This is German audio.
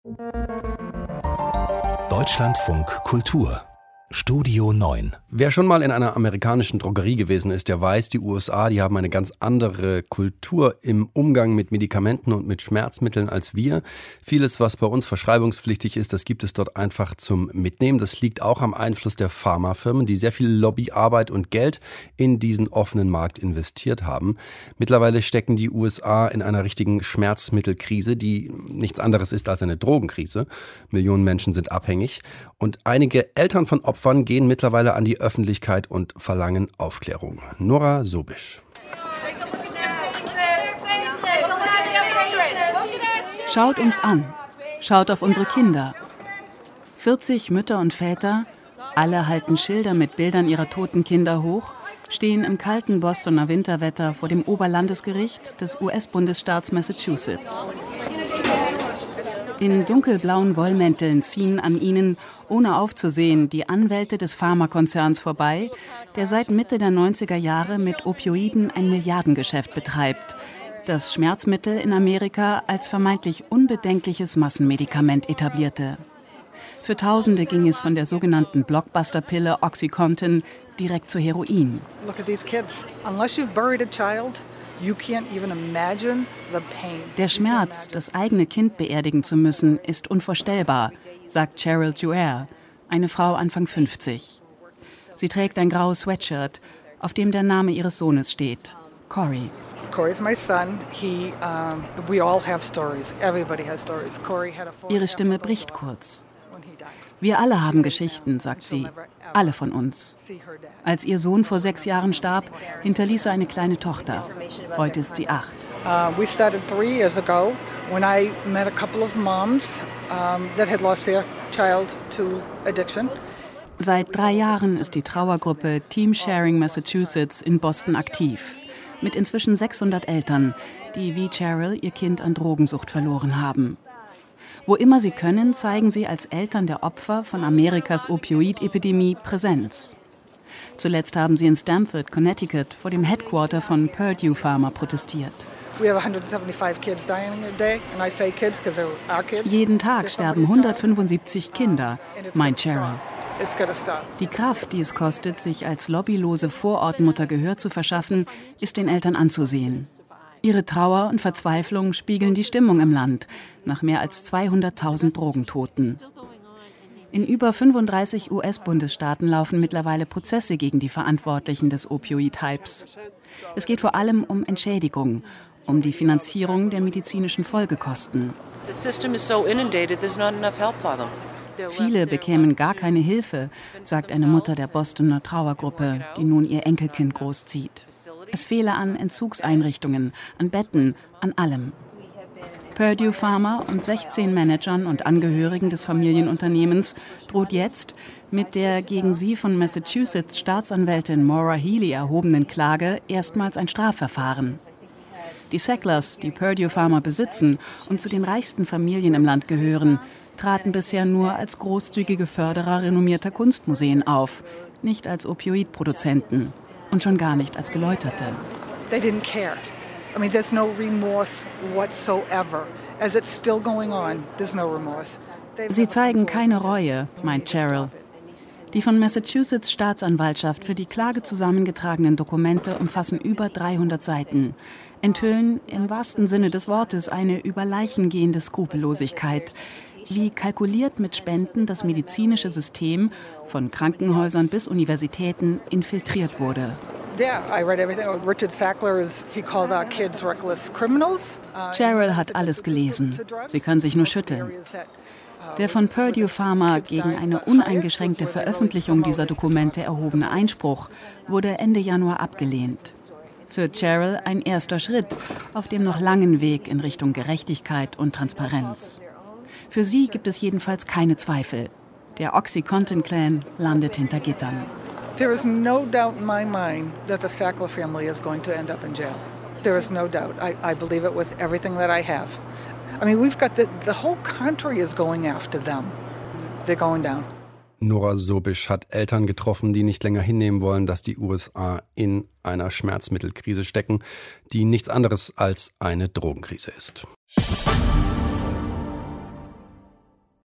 Deutschlandfunk Kultur Studio 9. Wer schon mal in einer amerikanischen Drogerie gewesen ist, der weiß, die USA, die haben eine ganz andere Kultur im Umgang mit Medikamenten und mit Schmerzmitteln als wir. Vieles, was bei uns verschreibungspflichtig ist, das gibt es dort einfach zum Mitnehmen. Das liegt auch am Einfluss der Pharmafirmen, die sehr viel Lobbyarbeit und Geld in diesen offenen Markt investiert haben. Mittlerweile stecken die USA in einer richtigen Schmerzmittelkrise, die nichts anderes ist als eine Drogenkrise. Millionen Menschen sind abhängig und einige Eltern von Opfern gehen mittlerweile an die Öffentlichkeit und verlangen Aufklärung. Nora Sobisch. Schaut uns an. Schaut auf unsere Kinder. 40 Mütter und Väter, alle halten Schilder mit Bildern ihrer toten Kinder hoch, stehen im kalten Bostoner Winterwetter vor dem Oberlandesgericht des US-Bundesstaats Massachusetts. In dunkelblauen Wollmänteln ziehen an ihnen, ohne aufzusehen, die Anwälte des Pharmakonzerns vorbei, der seit Mitte der 90er Jahre mit Opioiden ein Milliardengeschäft betreibt, das Schmerzmittel in Amerika als vermeintlich unbedenkliches Massenmedikament etablierte. Für Tausende ging es von der sogenannten Blockbuster-Pille Oxycontin direkt zu Heroin. Look at these kids. Unless you've buried a child, you can't even imagine the pain. Der Schmerz, das eigene Kind beerdigen zu müssen, ist unvorstellbar, sagt Cheryl Juer, eine Frau Anfang 50. Sie trägt ein graues Sweatshirt, auf dem der Name ihres Sohnes steht, Corey. Corey's my son. We all have stories. Everybody has stories. Corey had a Ihre Stimme bricht kurz. Wir alle haben Geschichten, sagt sie. Alle von uns. Als ihr Sohn vor 6 Jahren starb, hinterließ er eine kleine Tochter. Heute ist sie 8. We started 3 years ago when I met a couple of moms that had lost their child to addiction. Seit 3 Jahren ist die Trauergruppe Team Sharing Massachusetts in Boston aktiv. Mit inzwischen 600 Eltern, die wie Cheryl ihr Kind an Drogensucht verloren haben. Wo immer sie können, zeigen sie als Eltern der Opfer von Amerikas Opioid-Epidemie Präsenz. Zuletzt haben sie in Stamford, Connecticut, vor dem Headquarter von Purdue Pharma protestiert. Jeden Tag sterben 175 Kinder, meint Cheryl. Die Kraft, die es kostet, sich als lobbylose Vorortmutter Gehör zu verschaffen, ist den Eltern anzusehen. Ihre Trauer und Verzweiflung spiegeln die Stimmung im Land, nach mehr als 200.000 Drogentoten. In über 35 US-Bundesstaaten laufen mittlerweile Prozesse gegen die Verantwortlichen des Opioid-Hypes. Es geht vor allem um Entschädigung, um die Finanzierung der medizinischen Folgekosten. Viele bekämen gar keine Hilfe, sagt eine Mutter der Bostoner Trauergruppe, die nun ihr Enkelkind großzieht. Es fehle an Entzugseinrichtungen, an Betten, an allem. Purdue Pharma und 16 Managern und Angehörigen des Familienunternehmens droht jetzt mit der gegen sie von Massachusetts Staatsanwältin Maura Healey erhobenen Klage erstmals ein Strafverfahren. Die Sacklers, die Purdue Pharma besitzen und zu den reichsten Familien im Land gehören, traten bisher nur als großzügige Förderer renommierter Kunstmuseen auf, nicht als Opioidproduzenten und schon gar nicht als Geläuterte. They didn't care. I mean, there's no remorse whatsoever. As it's still going on, there's no remorse. Sie zeigen keine Reue, meint Cheryl. Die von Massachusetts Staatsanwaltschaft für die Klage zusammengetragenen Dokumente umfassen über 300 Seiten, enthüllen im wahrsten Sinne des Wortes eine über Leichen gehende Skrupellosigkeit, wie kalkuliert mit Spenden das medizinische System von Krankenhäusern bis Universitäten infiltriert wurde. Cheryl hat alles gelesen. Sie kann sich nur schütteln. Der von Purdue Pharma gegen eine uneingeschränkte Veröffentlichung dieser Dokumente erhobene Einspruch wurde Ende Januar abgelehnt. Für Cheryl ein erster Schritt auf dem noch langen Weg in Richtung Gerechtigkeit und Transparenz. Für sie gibt es jedenfalls keine Zweifel. Der Oxycontin-Clan landet hinter Gittern. There is no doubt in my mind that the Sackler family is going to end up in jail. There is no doubt. I believe it with everything that I have. I mean, we've got the whole country is going after them. They're going down. Nora Sobisch hat Eltern getroffen, die nicht länger hinnehmen wollen, dass die USA in einer Schmerzmittelkrise stecken, die nichts anderes als eine Drogenkrise ist.